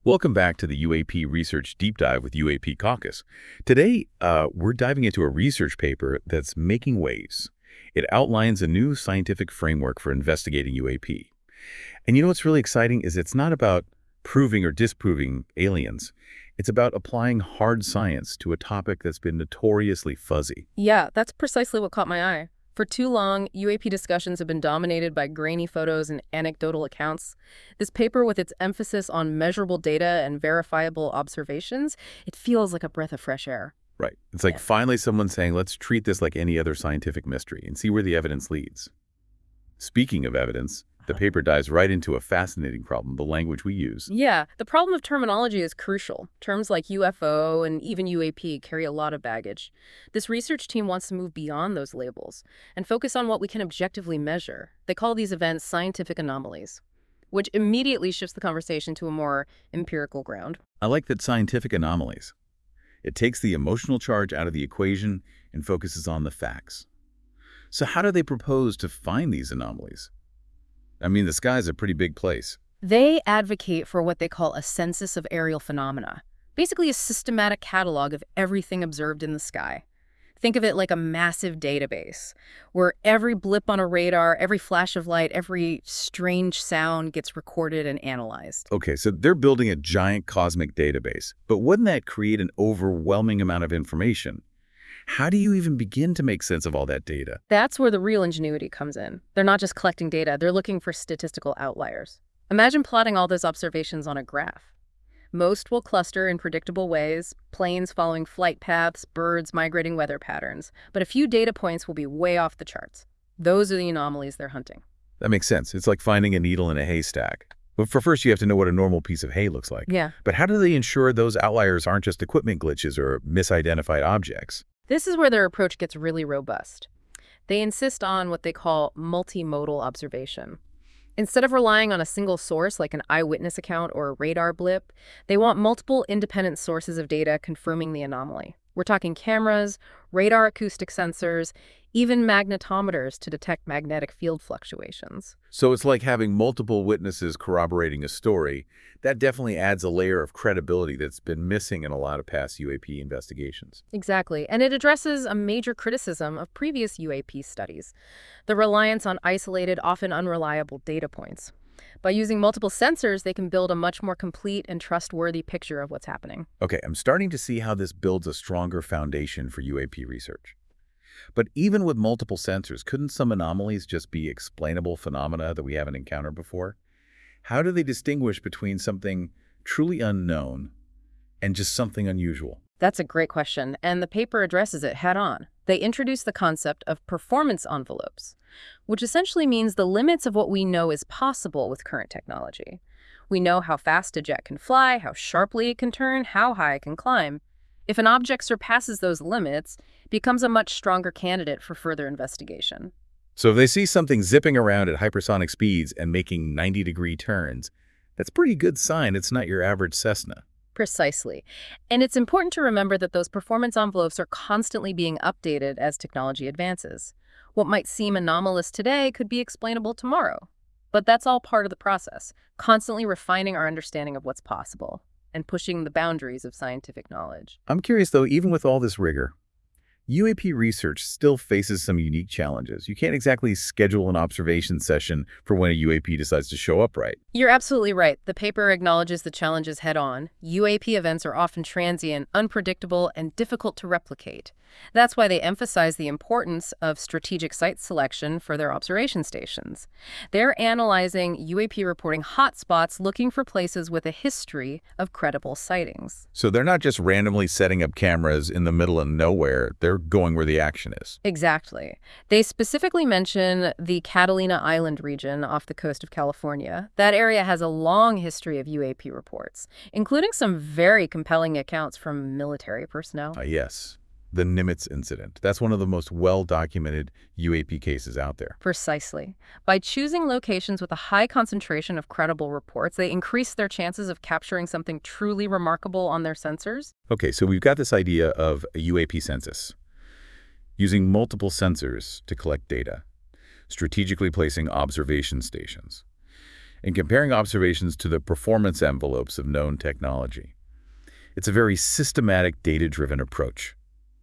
Welcome back to the UAP Research Deep Dive with UAP Caucus. Today, we're diving into a research paper that's making waves. It outlines a new scientific framework for investigating UAP. And you know what's really exciting is it's not about proving or disproving aliens. It's about applying hard science to a topic that's been notoriously fuzzy. Yeah, that's precisely what caught my eye. For too long, UAP discussions have been dominated by grainy photos and anecdotal accounts. This paper, with its emphasis on measurable data and verifiable observations, it feels like a breath of fresh air. Right. It's like Yeah. finally someone saying, let's treat this like any other scientific mystery and see where the evidence leads. Speaking of evidence, the paper dives right into a fascinating problem, the language we use. Yeah, the problem of terminology is crucial. Terms like UFO and even UAP carry a lot of baggage. This research team wants to move beyond those labels and focus on what we can objectively measure. They call these events scientific anomalies, which immediately shifts the conversation to a more empirical ground. I like that scientific anomalies. It takes the emotional charge out of the equation and focuses on the facts. So how do they propose to find these anomalies? I mean, the sky's a pretty big place. They advocate for what they call a census of aerial phenomena, basically a systematic catalog of everything observed in the sky. Think of it like a massive database, where every blip on a radar, every flash of light, every strange sound gets recorded and analyzed. Okay, so they're building a giant cosmic database, but wouldn't that create an overwhelming amount of information? How do you even begin to make sense of all that data? That's where the real ingenuity comes in. They're not just collecting data, they're looking for statistical outliers. Imagine plotting all those observations on a graph. Most will cluster in predictable ways, planes following flight paths, birds migrating weather patterns, but a few data points will be way off the charts. Those are the anomalies they're hunting. That makes sense. It's like finding a needle in a haystack. But for first, you have to know what a normal piece of hay looks like. Yeah. But how do they ensure those outliers aren't just equipment glitches or misidentified objects? This is where their approach gets really robust. They insist on what they call multimodal observation. Instead of relying on a single source like an eyewitness account or a radar blip, they want multiple independent sources of data confirming the anomaly. We're talking cameras, radar acoustic sensors, even magnetometers to detect magnetic field fluctuations. So it's like having multiple witnesses corroborating a story. That definitely adds a layer of credibility that's been missing in a lot of past UAP investigations. Exactly, and it addresses a major criticism of previous UAP studies, the reliance on isolated, often unreliable data points. By using multiple sensors, they can build a much more complete and trustworthy picture of what's happening. Okay, I'm starting to see how this builds a stronger foundation for UAP research. But even with multiple sensors, couldn't some anomalies just be explainable phenomena that we haven't encountered before? How do they distinguish between something truly unknown and just something unusual? That's a great question, and the paper addresses it head on. They introduce the concept of performance envelopes, which essentially means the limits of what we know is possible with current technology. We know how fast a jet can fly, how sharply it can turn, how high it can climb. If an object surpasses those limits, it becomes a much stronger candidate for further investigation. So if they see something zipping around at hypersonic speeds and making 90-degree turns, that's a pretty good sign it's not your average Cessna. Precisely. And it's important to remember that those performance envelopes are constantly being updated as technology advances. What might seem anomalous today could be explainable tomorrow. But that's all part of the process, constantly refining our understanding of what's possible and pushing the boundaries of scientific knowledge. I'm curious, though, even with all this rigor, UAP research still faces some unique challenges. You can't exactly schedule an observation session for when a UAP decides to show up, right? You're absolutely right. The paper acknowledges the challenges head on. UAP events are often transient, unpredictable, and difficult to replicate. That's why they emphasize the importance of strategic site selection for their observation stations. They're analyzing UAP reporting hotspots, looking for places with a history of credible sightings. So they're not just randomly setting up cameras in the middle of nowhere. They're going where the action is. Exactly. They specifically mention the Catalina Island region off the coast of California. That area has a long history of UAP reports, including some very compelling accounts from military personnel. Yes. The Nimitz incident. That's one of the most well-documented UAP cases out there. Precisely. By choosing locations with a high concentration of credible reports, they increase their chances of capturing something truly remarkable on their sensors. Okay, so we've got this idea of a UAP census, using multiple sensors to collect data, strategically placing observation stations. and comparing observations to the performance envelopes of known technology. It's a very systematic, data-driven approach.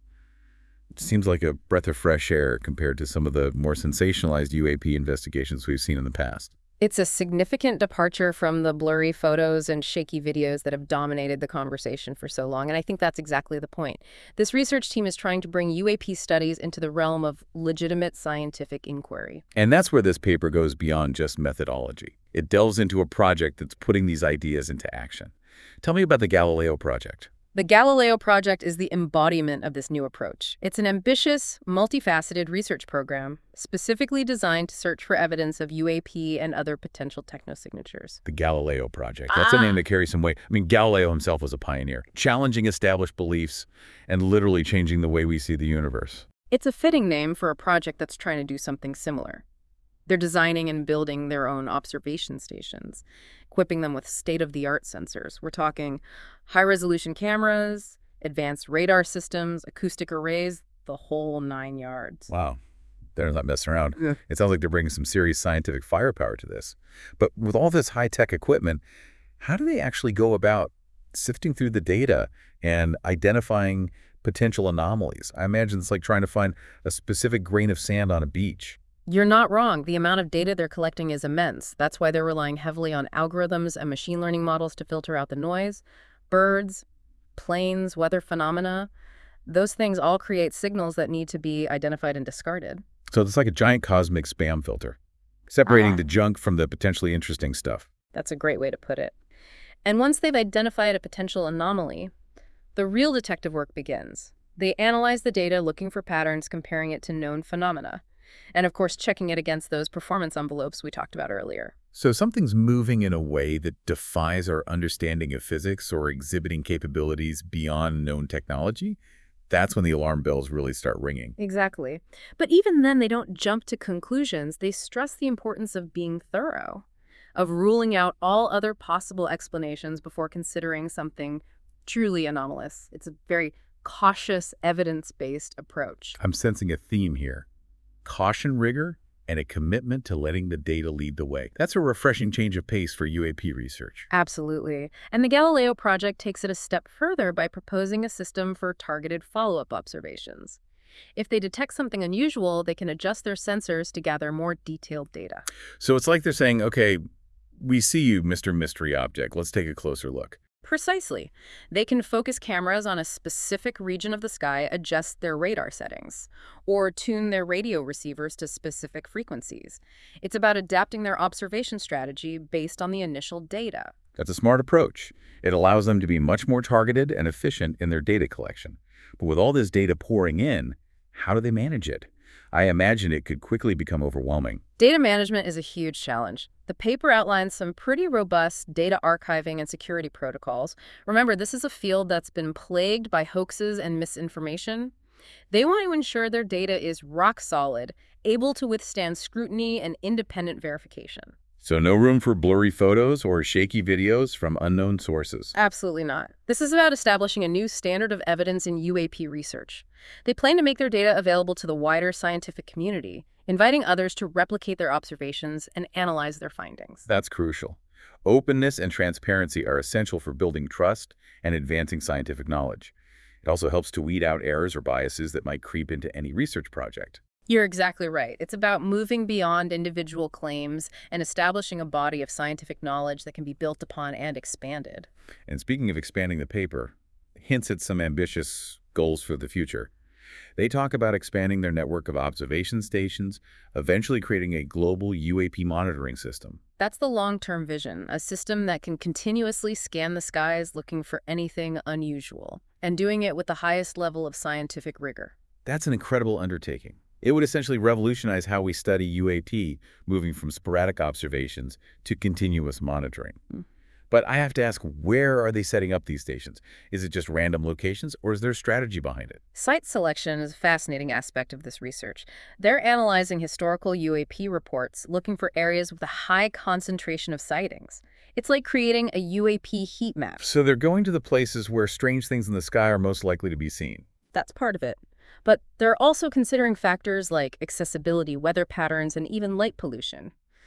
It seems like a breath of fresh air compared to some of the more sensationalized UAP investigations we've seen in the past. It's a significant departure from the blurry photos and shaky videos that have dominated the conversation for so long, and I think that's exactly the point. This research team is trying to bring UAP studies into the realm of legitimate scientific inquiry. And that's where this paper goes beyond just methodology. It delves into a project that's putting these ideas into action. Tell me about the Galileo project. The Galileo Project is the embodiment of this new approach. It's an ambitious, multifaceted research program specifically designed to search for evidence of UAP and other potential technosignatures. The Galileo Project. That's a name that carries some weight. I mean, Galileo himself was a pioneer, challenging established beliefs and literally changing the way we see the universe. It's a fitting name for a project that's trying to do something similar. They're designing and building their own observation stations, equipping them with state-of-the-art sensors. We're talking high-resolution cameras, advanced radar systems, acoustic arrays, the whole 9 yards. Wow. They're not messing around. Yeah. It sounds like they're bringing some serious scientific firepower to this. But with all this high-tech equipment, how do they actually go about sifting through the data and identifying potential anomalies? I imagine it's like trying to find a specific grain of sand on a beach. You're not wrong. The amount of data they're collecting is immense. That's why they're relying heavily on algorithms and machine learning models to filter out the noise. Birds, planes, weather phenomena, those things all create signals that need to be identified and discarded. So it's like a giant cosmic spam filter, separating the junk from the potentially interesting stuff. That's a great way to put it. And once they've identified a potential anomaly, the real detective work begins. They analyze the data, looking for patterns, comparing it to known phenomena, and of course checking it against those performance envelopes we talked about earlier. So something's moving in a way that defies our understanding of physics or exhibiting capabilities beyond known technology? That's when the alarm bells really start ringing. Exactly. But even then, they don't jump to conclusions. They stress the importance of being thorough, of ruling out all other possible explanations before considering something truly anomalous. It's a very cautious, evidence-based approach. I'm sensing a theme here. Caution, rigor, and a commitment to letting the data lead the way. That's a refreshing change of pace for UAP research. Absolutely. And the Galileo Project takes it a step further by proposing a system for targeted follow-up observations. If they detect something unusual, they can adjust their sensors to gather more detailed data. So it's like they're saying, okay, we see you, Mr. Mystery Object. Let's take a closer look. Precisely. They can focus cameras on a specific region of the sky, adjust their radar settings, or tune their radio receivers to specific frequencies. It's about adapting their observation strategy based on the initial data. That's a smart approach. It allows them to be much more targeted and efficient in their data collection. But with all this data pouring in, how do they manage it? I imagine it could quickly become overwhelming. Data management is a huge challenge. The paper outlines some pretty robust data archiving and security protocols. Remember, this is a field that's been plagued by hoaxes and misinformation. They want to ensure their data is rock solid, able to withstand scrutiny and independent verification. So no room for blurry photos or shaky videos from unknown sources. Absolutely not. This is about establishing a new standard of evidence in UAP research. They plan to make their data available to the wider scientific community, inviting others to replicate their observations and analyze their findings. That's crucial. Openness and transparency are essential for building trust and advancing scientific knowledge. It also helps to weed out errors or biases that might creep into any research project. You're exactly right. It's about moving beyond individual claims and establishing a body of scientific knowledge that can be built upon and expanded. And speaking of expanding the paper, hints at some ambitious goals for the future. They talk about expanding their network of observation stations, eventually creating a global UAP monitoring system. That's the long-term vision, a system that can continuously scan the skies looking for anything unusual, and doing it with the highest level of scientific rigor. That's an incredible undertaking. It would essentially revolutionize how we study UAP, moving from sporadic observations to continuous monitoring. But I have to ask, where are they setting up these stations? Is it just random locations, or is there a strategy behind it? Site selection is a fascinating aspect of this research. They're analyzing historical UAP reports, looking for areas with a high concentration of sightings. It's like creating a UAP heat map. So they're going to the places where strange things in the sky are most likely to be seen. That's part of it. But they're also considering factors like accessibility, weather patterns, and even light pollution.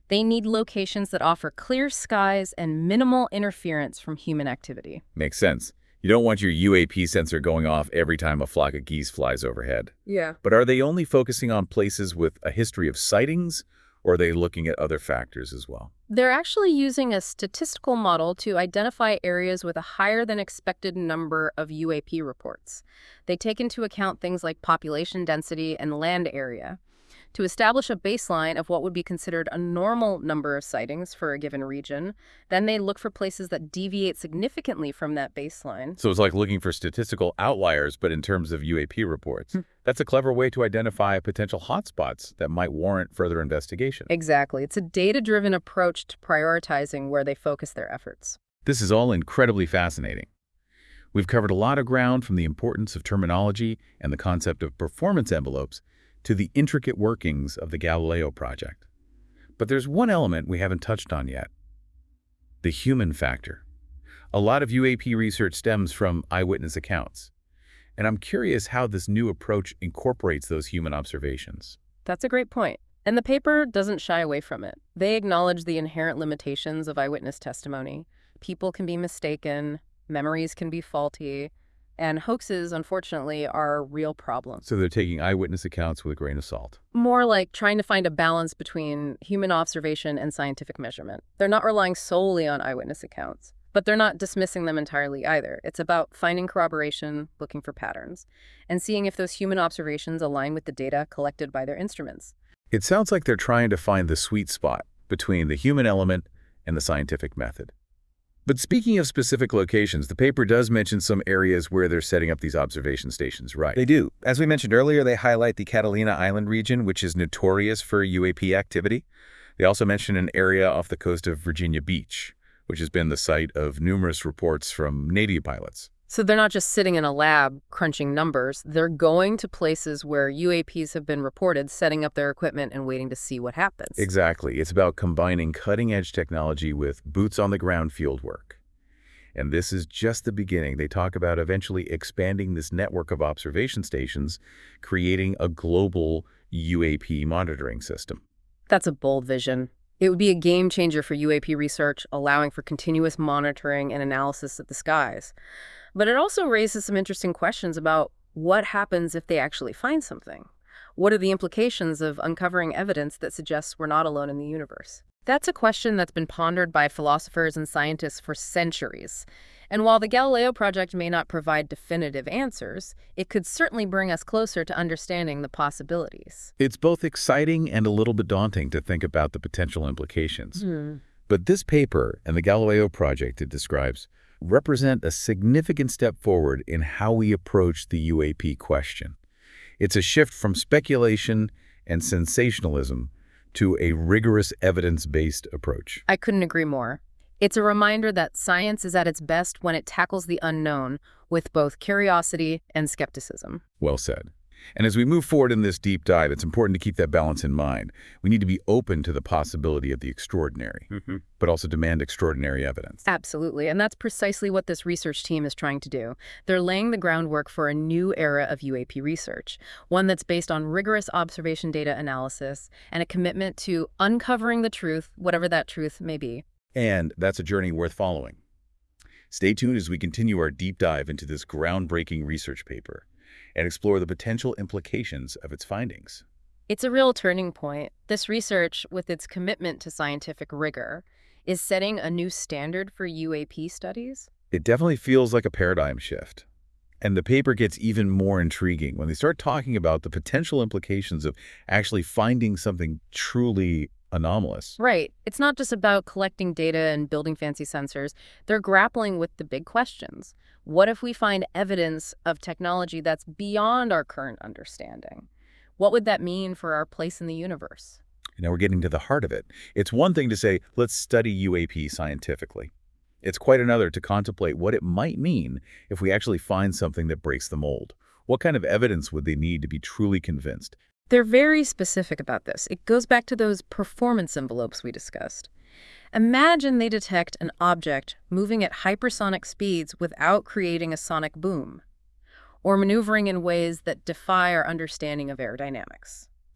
They need locations that offer clear skies and minimal interference from human activity. Makes sense. You don't want your UAP sensor going off every time a flock of geese flies overhead. Yeah. But are they only focusing on places with a history of sightings, or are they looking at other factors as well? They're actually using a statistical model to identify areas with a higher than expected number of UAP reports. They take into account things like population density and land area to establish a baseline of what would be considered a normal number of sightings for a given region. Then they look for places that deviate significantly from that baseline. So it's like looking for statistical outliers, but in terms of UAP reports. That's a clever way to identify potential hotspots that might warrant further investigation. Exactly. It's a data-driven approach to prioritizing where they focus their efforts. This is all incredibly fascinating. We've covered a lot of ground, from the importance of terminology and the concept of performance envelopes to the intricate workings of the Galileo project. But there's one element we haven't touched on yet: the human factor. A lot of UAP research stems from eyewitness accounts, and I'm curious how this new approach incorporates those human observations. That's a great point. And the paper doesn't shy away from it. They acknowledge the inherent limitations of eyewitness testimony. People can be mistaken, memories can be faulty, and hoaxes, unfortunately, are a real problem. So they're taking eyewitness accounts with a grain of salt. More like trying to find a balance between human observation and scientific measurement. They're not relying solely on eyewitness accounts, but they're not dismissing them entirely either. It's about finding corroboration, looking for patterns, and seeing if those human observations align with the data collected by their instruments. It sounds like they're trying to find the sweet spot between the human element and the scientific method. But speaking of specific locations, the paper does mention some areas where they're setting up these observation stations, right? They do. As we mentioned earlier, they highlight the Catalina Island region, which is notorious for UAP activity. They also mention an area off the coast of Virginia Beach, which has been the site of numerous reports from Navy pilots. So they're not just sitting in a lab crunching numbers. They're going to places where UAPs have been reported, setting up their equipment and waiting to see what happens. Exactly. It's about combining cutting-edge technology with boots-on-the-ground field work. And this is just the beginning. They talk about eventually expanding this network of observation stations, creating a global UAP monitoring system. That's a bold vision. It would be a game changer for UAP research, allowing for continuous monitoring and analysis of the skies. But it also raises some interesting questions about what happens if they actually find something. What are the implications of uncovering evidence that suggests we're not alone in the universe? That's a question that's been pondered by philosophers and scientists for centuries. And while the Galileo project may not provide definitive answers, it could certainly bring us closer to understanding the possibilities. It's both exciting and a little bit daunting to think about the potential implications. But this paper and the Galileo project it describes represent a significant step forward in how we approach the UAP question. It's a shift from speculation and sensationalism to a rigorous evidence-based approach. I couldn't agree more. It's a reminder that science is at its best when it tackles the unknown with both curiosity and skepticism. Well said. And as we move forward in this deep dive, it's important to keep that balance in mind. We need to be open to the possibility of the extraordinary, but also demand extraordinary evidence. Absolutely, and that's precisely what this research team is trying to do. They're laying the groundwork for a new era of UAP research, one that's based on rigorous observation data analysis and a commitment to uncovering the truth, whatever that truth may be. And that's a journey worth following. Stay tuned as we continue our deep dive into this groundbreaking research paper and explore the potential implications of its findings. It's a real turning point. This research, with its commitment to scientific rigor, is setting a new standard for UAP studies. It definitely feels like a paradigm shift. And the paper gets even more intriguing when they start talking about the potential implications of actually finding something truly anomalous. Right. It's not just about collecting data and building fancy sensors. They're grappling with the big questions. What if we find evidence of technology that's beyond our current understanding? What would that mean for our place in the universe? Now we're getting to the heart of it. It's one thing to say, let's study UAP scientifically. It's quite another to contemplate what it might mean if we actually find something that breaks the mold. What kind of evidence would they need to be truly convinced? They're very specific about this. It goes back to those performance envelopes we discussed. Imagine they detect an object moving at hypersonic speeds without creating a sonic boom, or maneuvering in ways that defy our understanding of aerodynamics.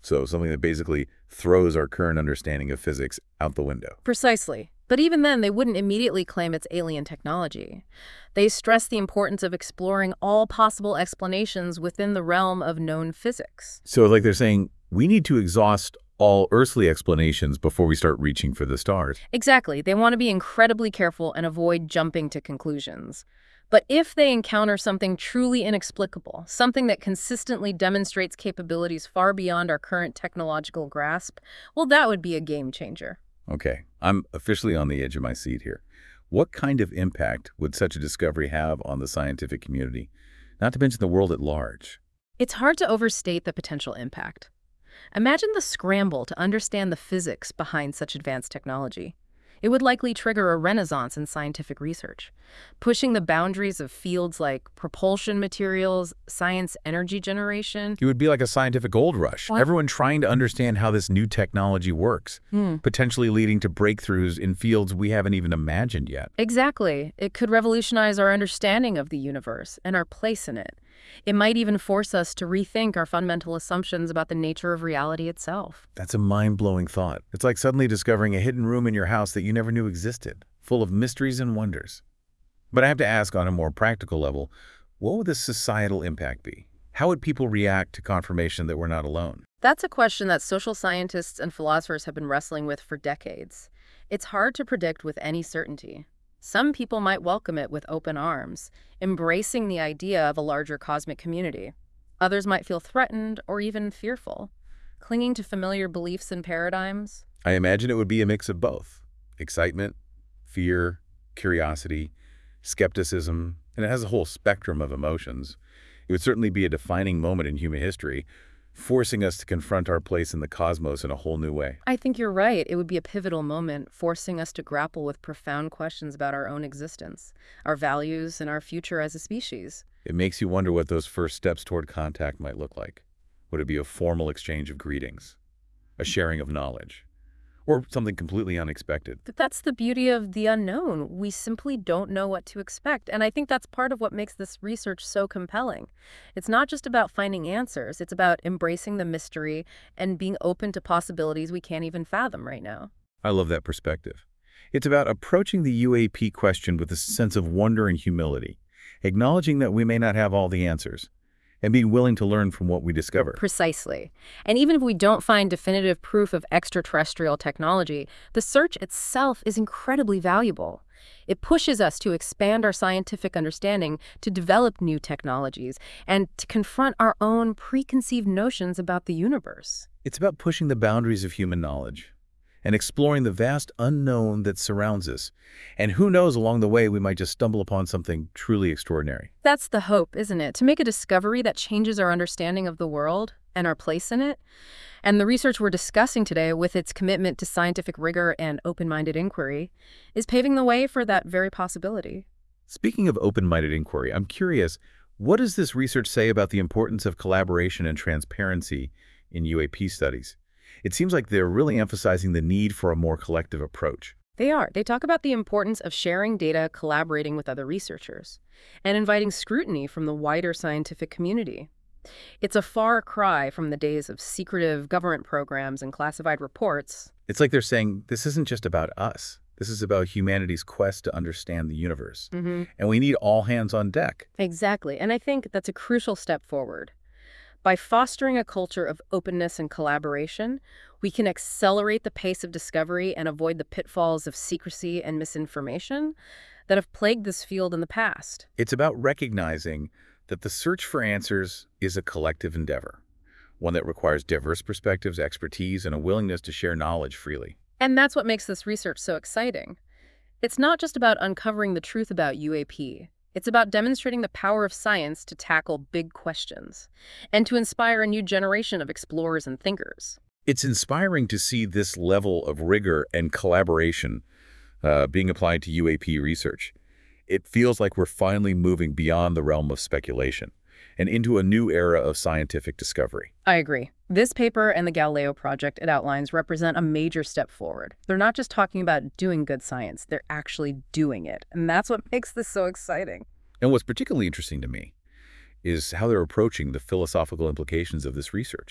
So something that basically throws our current understanding of physics out the window. Precisely. But even then, they wouldn't immediately claim it's alien technology. They stress the importance of exploring all possible explanations within the realm of known physics. So like they're saying, we need to exhaust all earthly explanations before we start reaching for the stars. Exactly. They want to be incredibly careful and avoid jumping to conclusions. But if they encounter something truly inexplicable, something that consistently demonstrates capabilities far beyond our current technological grasp, well, that would be a game changer. Okay, I'm officially on the edge of my seat here. What kind of impact would such a discovery have on the scientific community, not to mention the world at large? It's hard to overstate the potential impact. Imagine the scramble to understand the physics behind such advanced technology. It would likely trigger a renaissance in scientific research, pushing the boundaries of fields like propulsion materials, science energy generation. It would be like a scientific gold rush. What? Everyone trying to understand how this new technology works, potentially leading to breakthroughs in fields we haven't even imagined yet. Exactly. It could revolutionize our understanding of the universe and our place in it. It might even force us to rethink our fundamental assumptions about the nature of reality itself. That's a mind-blowing thought. It's like suddenly discovering a hidden room in your house that you never knew existed, full of mysteries and wonders. But I have to ask on a more practical level, what would the societal impact be? How would people react to confirmation that we're not alone? That's a question that social scientists and philosophers have been wrestling with for decades. It's hard to predict with any certainty. Some people might welcome it with open arms, embracing the idea of a larger cosmic community. Others might feel threatened or even fearful, clinging to familiar beliefs and paradigms. I imagine it would be a mix of both. Excitement, fear, curiosity, skepticism, and it has a whole spectrum of emotions. It would certainly be a defining moment in human history, forcing us to confront our place in the cosmos in a whole new way. I think you're right. It would be a pivotal moment, forcing us to grapple with profound questions about our own existence, our values, and our future as a species. It makes you wonder what those first steps toward contact might look like. Would it be a formal exchange of greetings, a sharing of knowledge, or something completely unexpected? But that's the beauty of the unknown. We simply don't know what to expect. And I think that's part of what makes this research so compelling. It's not just about finding answers. It's about embracing the mystery and being open to possibilities we can't even fathom right now. I love that perspective. It's about approaching the UAP question with a sense of wonder and humility, acknowledging that we may not have all the answers, and being willing to learn from what we discover. Precisely. And even if we don't find definitive proof of extraterrestrial technology, the search itself is incredibly valuable. It pushes us to expand our scientific understanding, to develop new technologies, and to confront our own preconceived notions about the universe. It's about pushing the boundaries of human knowledge and exploring the vast unknown that surrounds us. And who knows, along the way, we might just stumble upon something truly extraordinary. That's the hope, isn't it? To make a discovery that changes our understanding of the world and our place in it. And the research we're discussing today, with its commitment to scientific rigor and open-minded inquiry, is paving the way for that very possibility. Speaking of open-minded inquiry, I'm curious, what does this research say about the importance of collaboration and transparency in UAP studies? It seems like they're really emphasizing the need for a more collective approach. They are. They talk about the importance of sharing data, collaborating with other researchers, and inviting scrutiny from the wider scientific community. It's a far cry from the days of secretive government programs and classified reports. It's like they're saying, this isn't just about us. This is about humanity's quest to understand the universe. And we need all hands on deck. Exactly. And I think that's a crucial step forward. By fostering a culture of openness and collaboration, we can accelerate the pace of discovery and avoid the pitfalls of secrecy and misinformation that have plagued this field in the past. It's about recognizing that the search for answers is a collective endeavor, one that requires diverse perspectives, expertise, and a willingness to share knowledge freely. And that's what makes this research so exciting. It's not just about uncovering the truth about UAP. It's about demonstrating the power of science to tackle big questions and to inspire a new generation of explorers and thinkers. It's inspiring to see this level of rigor and collaboration being applied to UAP research. It feels like we're finally moving beyond the realm of speculation and into a new era of scientific discovery. I agree. This paper and the Galileo project it outlines represent a major step forward. They're not just talking about doing good science, they're actually doing it. And that's what makes this so exciting. And what's particularly interesting to me is how they're approaching the philosophical implications of this research.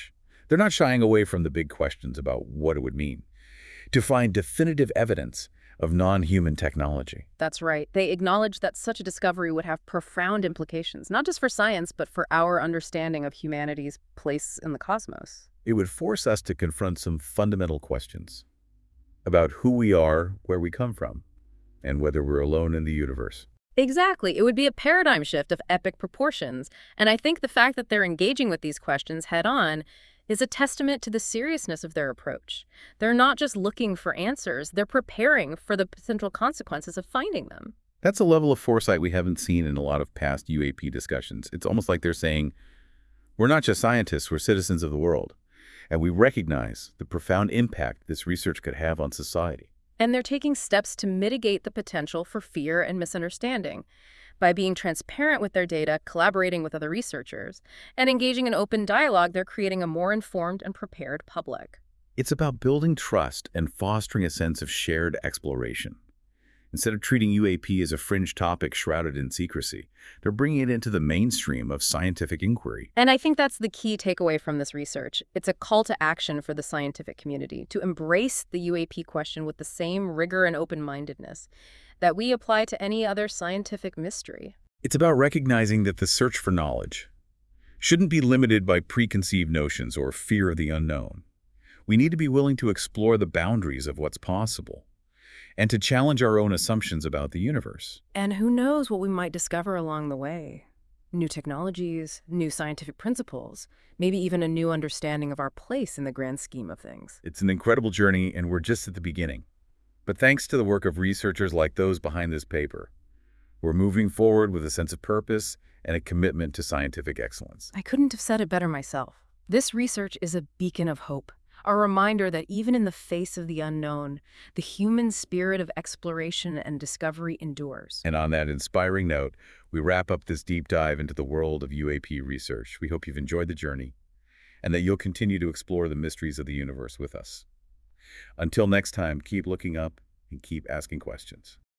They're not shying away from the big questions about what it would mean to find definitive evidence of non-human technology. That's right. They acknowledge that such a discovery would have profound implications, not just for science, but for our understanding of humanity's place in the cosmos. It would force us to confront some fundamental questions about who we are, where we come from, and whether we're alone in the universe. Exactly. It would be a paradigm shift of epic proportions. And I think the fact that they're engaging with these questions head on is a testament to the seriousness of their approach. They're not just looking for answers, they're preparing for the potential consequences of finding them. That's a level of foresight we haven't seen in a lot of past UAP discussions. It's almost like they're saying, we're not just scientists, we're citizens of the world, and we recognize the profound impact this research could have on society. And they're taking steps to mitigate the potential for fear and misunderstanding. By being transparent with their data, collaborating with other researchers, and engaging in open dialogue, they're creating a more informed and prepared public. It's about building trust and fostering a sense of shared exploration. Instead of treating UAP as a fringe topic shrouded in secrecy, they're bringing it into the mainstream of scientific inquiry. And I think that's the key takeaway from this research. It's a call to action for the scientific community to embrace the UAP question with the same rigor and open-mindedness that we apply to any other scientific mystery. It's about recognizing that the search for knowledge shouldn't be limited by preconceived notions or fear of the unknown. We need to be willing to explore the boundaries of what's possible and to challenge our own assumptions about the universe. And who knows what we might discover along the way? New technologies, new scientific principles, maybe even a new understanding of our place in the grand scheme of things. It's an incredible journey, and we're just at the beginning. But thanks to the work of researchers like those behind this paper, we're moving forward with a sense of purpose and a commitment to scientific excellence. I couldn't have said it better myself. This research is a beacon of hope, a reminder that even in the face of the unknown, the human spirit of exploration and discovery endures. And on that inspiring note, we wrap up this deep dive into the world of UAP research. We hope you've enjoyed the journey and that you'll continue to explore the mysteries of the universe with us. Until next time, keep looking up and keep asking questions.